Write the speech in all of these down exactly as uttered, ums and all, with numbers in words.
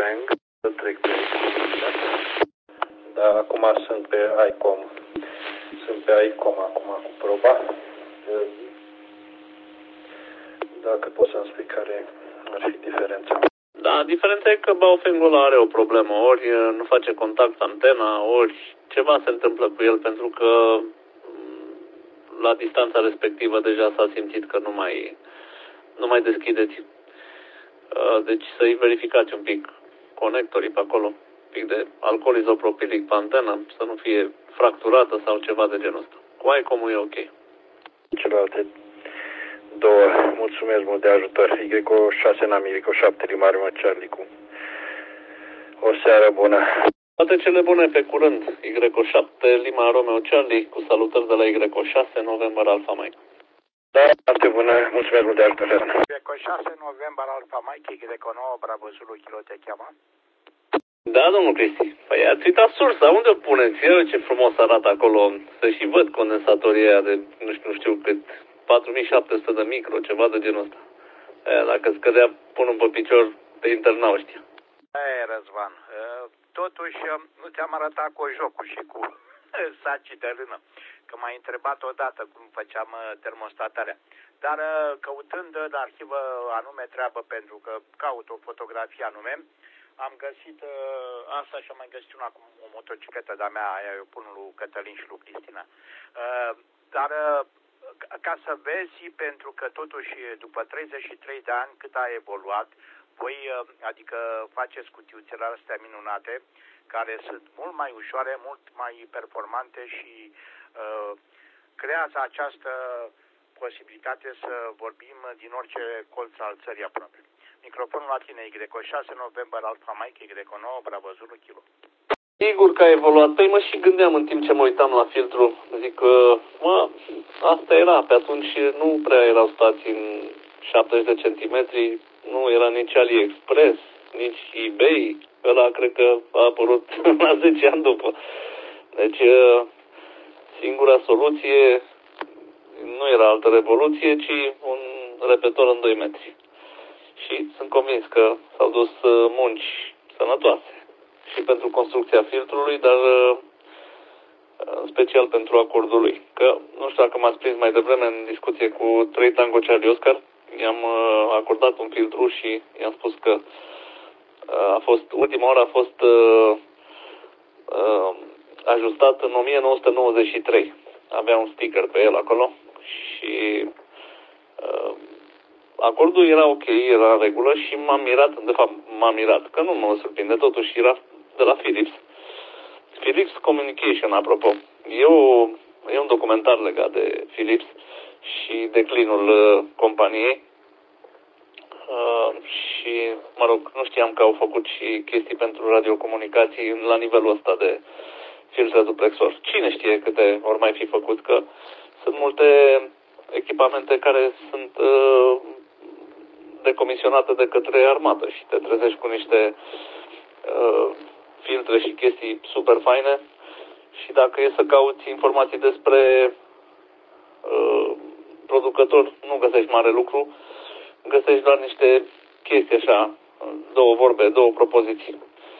Peng, trec pe dar acum sunt pe ICOM. Sunt pe ICOM acum cu proba. Dacă poți să-mi spui care ar fi diferența. Da, diferența e că Baofengul ăla are o problemă. Ori nu face contact antena, ori ceva se întâmplă cu el pentru că la distanța respectivă deja s-a simțit că nu mai, nu mai deschideți. Deci să-i verificați un pic conectorii pe acolo, un pic de alcool izopropilic pe antenă, să nu fie fracturată sau ceva de genul ăsta. Cu ICOM-ul e ok. Celelalte două, mulțumesc mult de ajutor. Y cu șase Nami, cu șapte Lima Romeo Charlie cu o seară bună. Toate cele bune pe curând. Y cu șapte Lima Romeo Charlie cu salutări de la Y cu șase November Alpha Mike. Da, foarte bună, mulțumesc mult de ajutor. Y cu șase November Alpha Mike, Y cu nouă Bravo Zulu Kilo te cheamă? Da, domnul Cristi. Păi ați uitat sursa, unde o puneți? Eu ce frumos arată acolo, să și văd condensatorii aia de, nu știu, nu știu cât, patru mii șapte sute de micro, ceva de genul ăsta. Aia, dacă scădea, pun un pe picior, te internau, știa. Aia, Răzvan, totuși nu ți-am arătat cu jocul și cu sacii de rână, că m-ai întrebat odată cum făceam termostatarea. Dar căutând în arhivă anume treabă, pentru că caut o fotografie anume, am găsit uh, asta și am mai găsit una cu o motocicletă de-a mea, aia eu pun lui Cătălin și lui Cristina. Uh, dar uh, ca să vezi, pentru că totuși după treizeci și trei de ani cât a evoluat, voi, uh, adică faceți cutiuțele astea minunate, care sunt mult mai ușoare, mult mai performante și uh, creează această posibilitate să vorbim din orice colț al țării aproape. Microfonul la tine, Y cu șase November Alpha Mike, Y cu nouă Bravo Zulu Kilo. Sigur că a evoluat. Păi mă și gândeam în timp ce mă uitam la filtru. Zic că, mă, asta era. Pe atunci nu prea erau stații în șaptezeci de centimetri. Nu era nici AliExpress, nici eBay. Ăla cred că a apărut la zece ani după. Deci, singura soluție nu era altă revoluție, ci un repetor în doi metri. Și sunt convins că s-au dus munci sănătoase și pentru construcția filtrului, dar în special pentru acordul lui. Că nu știu dacă m-ați prins mai devreme în discuție cu trei Tango Charlie Oscar, i-am acordat un filtru și i-am spus că a fost, ultima oară a fost uh, uh, ajustat în o mie nouă sute nouăzeci și trei. Avea un sticker pe el acolo și uh, acordul era ok, era în regulă și m-am mirat, de fapt m-am mirat, că nu mă surprinde, totuși era de la Philips. Philips Communication, apropo, e, o, e un documentar legat de Philips și declinul uh, companiei uh, și, mă rog, nu știam că au făcut și chestii pentru radiocomunicații la nivelul ăsta de filtre duplexor. Cine știe câte ori mai fi făcut, că sunt multe echipamente care sunt uh, decomisionate de către armată și te trezești cu niște uh, filtre și chestii super faine și dacă e să cauți informații despre uh, producători, nu găsești mare lucru, găsești doar niște chestii așa, două vorbe, două propoziții.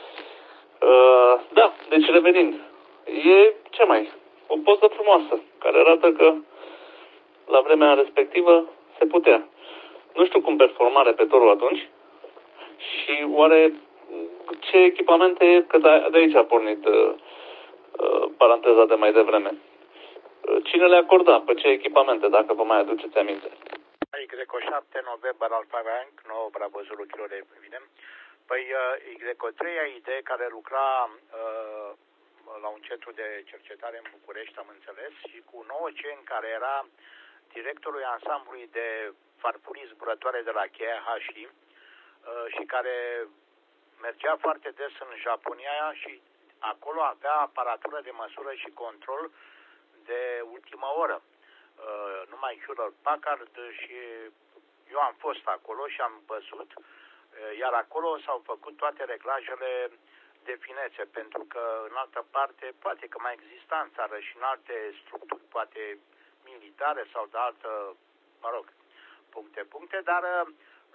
Uh, da, deci revenind, e ce mai? O poză frumoasă, care arată că la vremea respectivă se putea. Nu știu cum performa repetorul atunci și oare ce echipamente, că de aici a pornit uh, uh, paranteza de mai devreme. Uh, cine le acorda? Pe ce echipamente, dacă vă mai aduceți aminte? Y cu șapte November Alpha Rank, nouă Bravo Zulu Kilo de bine. Păi uh, Y cu trei I D care lucra uh, la un centru de cercetare în București, am înțeles, și cu nouă Cen care era directorul ansamblului de farfurii zburătoare de la Cheia H I uh, și care mergea foarte des în Japonia și acolo avea aparatură de măsură și control de ultimă oră. Uh, numai Hewlett-Packard și eu am fost acolo și am văzut, uh, iar acolo s-au făcut toate reglajele de finețe, pentru că în altă parte poate că mai exista în țară și în alte structuri, poate militare sau de altă, mă rog, puncte, puncte, dar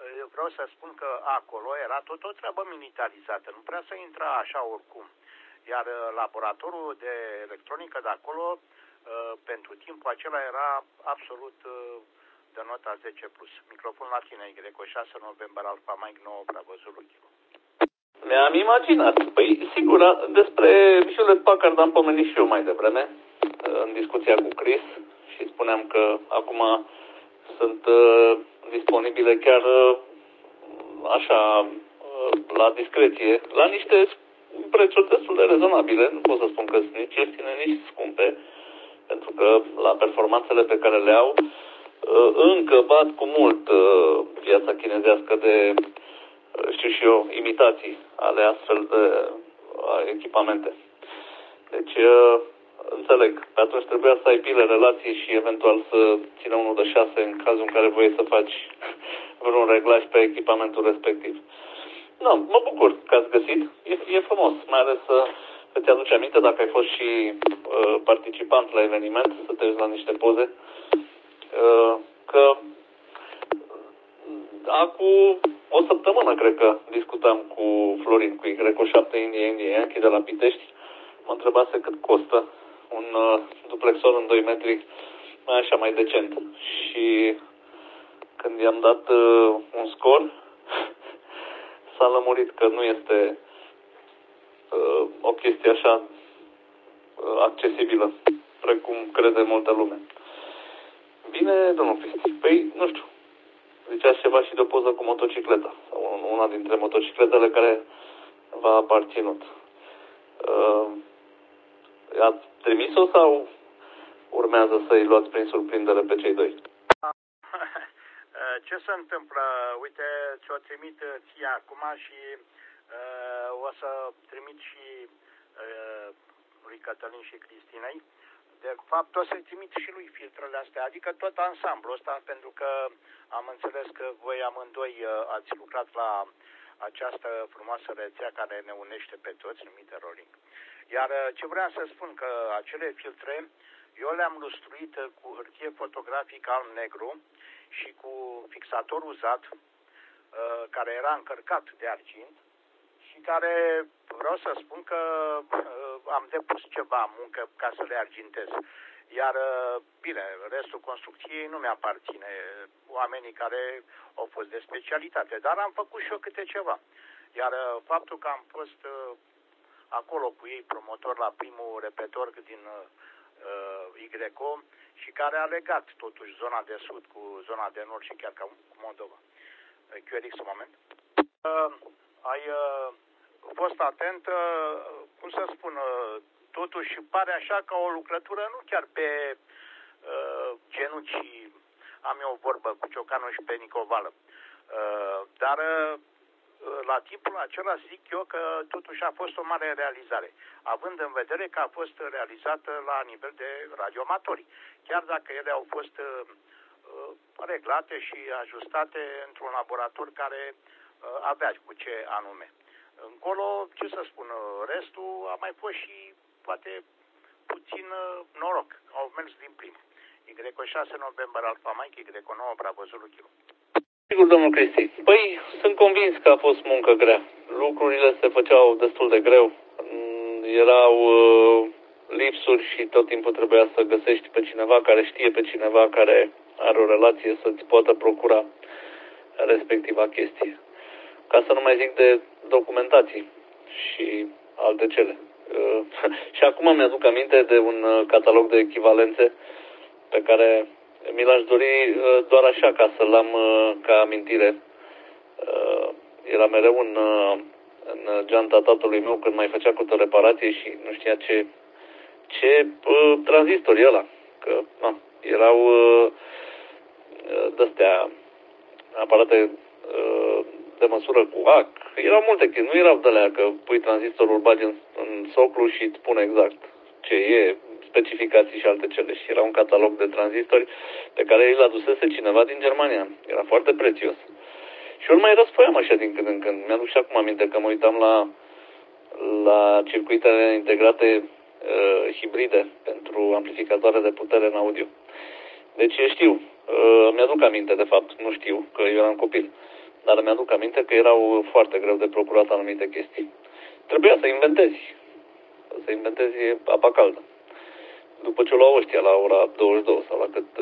eu vreau să spun că acolo era tot o treabă militarizată, nu prea să intra așa oricum. Iar laboratorul de electronică de acolo, pentru timpul acela, era absolut de nota zece plus. Microfon la tine, Greco, șase noiembrie, Alfa Mike nouă, Bravo Zulu Kilo. Mi-am imaginat. Păi, sigur, despre Hewlett Packard am pomenit și eu mai devreme, în discuția cu Chris, și spuneam că acum sunt uh, disponibile chiar uh, așa, uh, la discreție, la niște prețuri destul de rezonabile. Nu pot să spun că sunt nici ieftine, nici scumpe, pentru că la performanțele pe care le au, uh, încă bat cu mult uh, piața chinezească de, uh, știu și eu, imitații ale astfel de uh, echipamente. Deci, uh, înțeleg, pe atunci trebuia să ai pile, relații și eventual să țină unul de șase în cazul în care vrei să faci vreun reglaj pe echipamentul respectiv. Nu, mă bucur că ați găsit. E, e frumos, mai ales să îți aduci aminte, dacă ai fost și uh, participant la eveniment, să te uiți la niște poze, uh, că acum o săptămână, cred că, discutam cu Florin, cu Greco șapte Indie Indie Yankee de la Pitești. Mă întrebase cât costă un uh, duplexor în doi metri, mai așa, mai decent. Și când i-am dat uh, un scor, s-a lămurit că nu este uh, o chestie așa uh, accesibilă, precum crede multă lume. Bine, domnul Cristi, păi, nu știu, ziceați ceva și de o poză cu motocicleta, sau una dintre motocicletele care v-a aparținut. Uh, ați trimis-o sau urmează să-i luați prin surprindere pe cei doi? Ce se întâmplă? Uite, ți-o trimit ție acum și uh, o să trimit și uh, lui Cătălin și Cristinei. De fapt, o să-i trimit și lui filtrele astea, adică tot ansamblul ăsta, pentru că am înțeles că voi amândoi uh, ați lucrat la această frumoasă rețea care ne unește pe toți, numită Rolling. Iar uh, ce vreau să spun, că acele filtre, eu le-am lustruit uh, cu hârtie fotografică alb-negru și cu fixator uzat, uh, care era încărcat de argint și care, vreau să spun că uh, am depus ceva muncă ca să le argintez. Iar, uh, bine, restul construcției nu mi-aparține, oamenii care au fost de specialitate, dar am făcut și eu câte ceva. Iar uh, faptul că am fost uh, acolo cu ei promotor la primul repetor din uh, Igreco, și care a legat totuși zona de sud cu zona de nord și chiar cu Moldova. Q R X un moment. Uh, ai uh, fost atent, uh, cum să spun, uh, totuși pare așa ca o lucrătură nu chiar pe uh, genunchi, am eu o vorbă cu Ciocanul și pe Nicovală, uh, dar uh, la timpul acela zic eu că totuși a fost o mare realizare, având în vedere că a fost realizată la nivel de radioamatori, chiar dacă ele au fost uh, reglate și ajustate într-un laborator care uh, avea cu ce anume. Încolo, ce să spun, restul a mai fost și poate puțin uh, noroc, au mers din prima. Igreco șase noiembrie, Alfa Mike, Igreco nouă, Bravo Zulu Kilo. Sigur, domnul Cristi. Păi, sunt convins că a fost muncă grea. Lucrurile se făceau destul de greu. Erau uh, lipsuri și tot timpul trebuia să găsești pe cineva care știe pe cineva care are o relație să-ți poată procura respectiva chestie. Ca să nu mai zic de documentații și alte cele. Uh, și acum mi-aduc aminte de un uh, catalog de echivalențe pe care mi l-aș dori uh, doar așa, ca să-l am uh, ca amintire. Uh, era mereu în, uh, în geanta tatălui meu când mai făcea câte o reparație și nu știa ce, ce uh, tranzistor e ăla. Că na, erau uh, de-astea aparate uh, de măsură cu A C. Erau multe chestii, nu erau de-alea că pui tranzistorul, bagi în, în soclu și îți spune exact ce e, specificații și alte cele. Și era un catalog de tranzistori pe care îl adusese cineva din Germania. Era foarte prețios. Și eu mai răsfoiam așa din când în când. Mi-aduc și acum aminte că mă uitam la, la circuitele integrate uh, hibride pentru amplificatoare de putere în audio. Deci știu, uh, mi-aduc aminte de fapt, nu știu, că eu eram copil. dar îmi aduc aminte că erau foarte greu de procurat anumite chestii. Trebuia să inventezi, să inventezi apa caldă. După ce o luau ăștia la ora douăzeci și două sau la cât,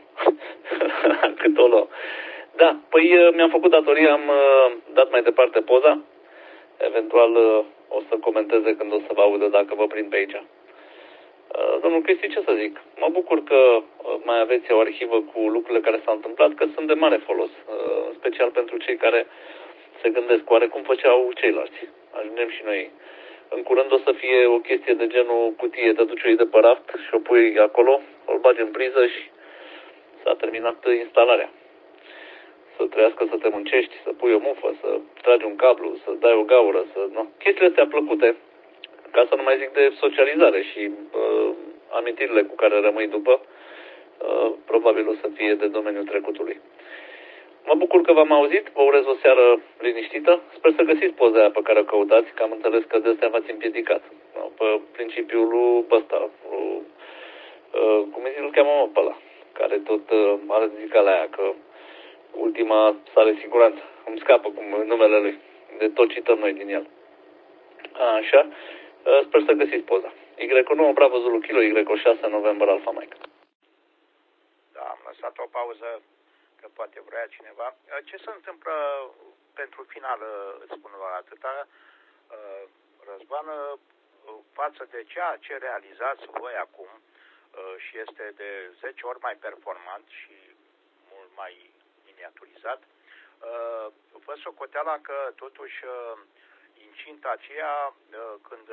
la cât o luau. Da, păi mi-am făcut datoria, am dat mai departe poza, eventual o să comenteze când o să vă audă dacă vă prind pe aici. Domnul Cristi, ce să zic? Mă bucur că mai aveți o arhivă cu lucrurile care s-au întâmplat, că sunt de mare folos, în special pentru cei care se gândesc oare cum făceau ceilalți. Ajungem și noi. În curând o să fie o chestie de genul cutie, te duci de pe raft și o pui acolo, o bagi în priză și s-a terminat instalarea. Să trăiască să te muncești, să pui o mufă, să tragi un cablu, să dai o gaură, să... Nu. Chestiile astea plăcute, ca să nu mai zic de socializare și uh, amintirile cu care rămâi după, uh, probabil o să fie de domeniul trecutului. Mă bucur că v-am auzit, vă urez o seară liniștită. Sper să găsiți poza aia pe care o căutați, că am înțeles că de astea v-ați împiedicat. Pe principiul lui ăsta, lui, uh, cum îl cheamă mă pe ăla, care tot uh, are zicala aia, că ultima sare siguranță. Îmi scapă cum numele lui. De tot cităm noi din el. Așa. Sper să găsiți poza. Y unu, Bravo Zulu Kilo, Y șase, November Alpha Mike. Da, am lăsat o pauză, că poate vrea cineva. Ce se întâmplă pentru final, îți spun la atâta, Răzvan, față de ceea ce realizați voi acum și este de zece ori mai performant și mult mai miniaturizat, vă socoteala că totuși incinta aceea, când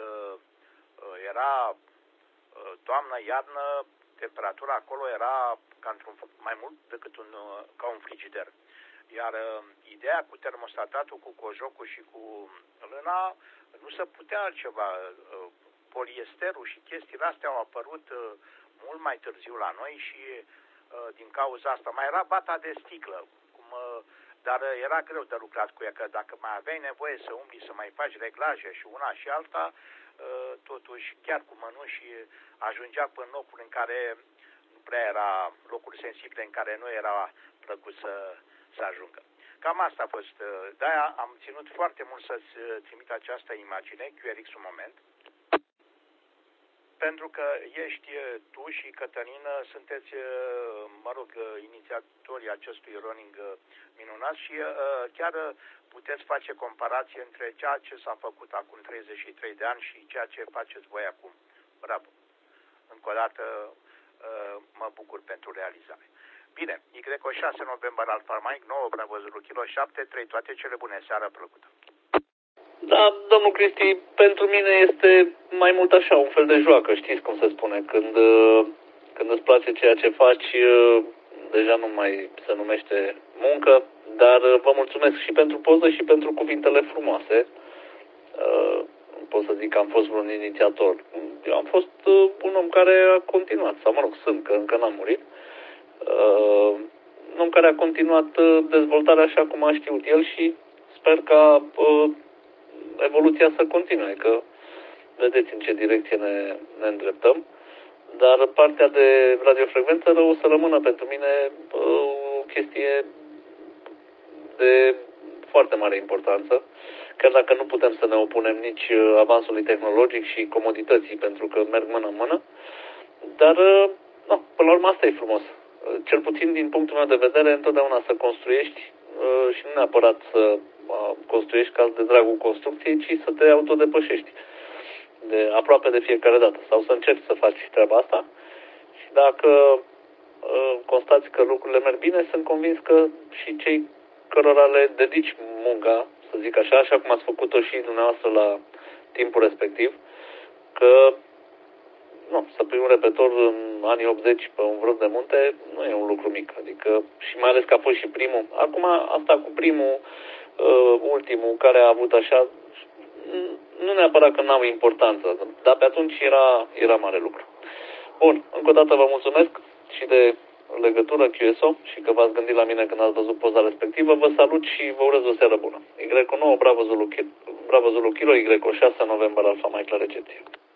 era toamnă, iarnă, temperatura acolo era ca într-un, mai mult decât un, ca un frigider. Iar ideea cu termostatatul, cu cojocul și cu lâna, nu se putea altceva. Poliesterul și chestiile astea au apărut mult mai târziu la noi și din cauza asta mai era bata de sticlă, cum, dar era greu de lucrat cu ea, că dacă mai aveai nevoie să umbli, să mai faci reglaje și una și alta, totuși chiar cu mănuși ajungea până locuri în care nu prea era, locuri sensibile în care nu era plăcut să, să ajungă. Cam asta a fost. De-aia am ținut foarte mult să-ți trimit această imagine, Q R X un moment, pentru că ești tu și Cătălin, sunteți, mă rog, inițiatorii acestui running minunat și chiar puteți face comparație între ceea ce s-a făcut acum treizeci și trei de ani și ceea ce faceți voi acum. Bravo! Încă o dată mă bucur pentru realizare. Bine, Y șase, November Alpha Mike, nouă, Bravo Zulu Kilo șapte trei, toate cele bune, seara plăcută! Da, domnul Cristi, pentru mine este mai mult așa, un fel de joacă, știți cum se spune. Când, când îți place ceea ce faci, deja nu mai se numește muncă, dar vă mulțumesc și pentru poză și pentru cuvintele frumoase. Pot să zic că am fost un inițiator. Eu am fost un om care a continuat, sau mă rog, sunt, că încă n-am murit. Un om care a continuat dezvoltarea așa cum a știut el și sper ca evoluția să continue, că vedeți în ce direcție ne, ne îndreptăm, dar partea de radiofrecvență o să rămână pentru mine o chestie de foarte mare importanță, chiar dacă nu putem să ne opunem nici avansului tehnologic și comodității, pentru că merg mână în mână, dar no, până la urmă asta e frumos. Cel puțin din punctul meu de vedere, întotdeauna să construiești și nu neapărat să construiești ca de dragul construcției, ci să te autodepășești de aproape de fiecare dată sau să încerci să faci treaba asta și dacă constați că lucrurile merg bine, sunt convins că și cei cărora le dedici munca, să zic așa, așa cum ați făcut-o și dumneavoastră la timpul respectiv, că nu, să pui un repetor în anii optzeci pe un vârf de munte nu e un lucru mic, adică și mai ales că a fost și primul. Acum asta cu primul, uh, ultimul care a avut așa, nu neapărat că n-au importanță, dar pe atunci era, era mare lucru. Bun, încă o dată vă mulțumesc și de legătură Q S O și că v-ați gândit la mine când ați văzut poza respectivă. Vă salut și vă urez o seară bună. Y nouă, Bravo Zulu Kilo, Bravo Zulu Kilo, Y șase, November Alpha Mike la recepție.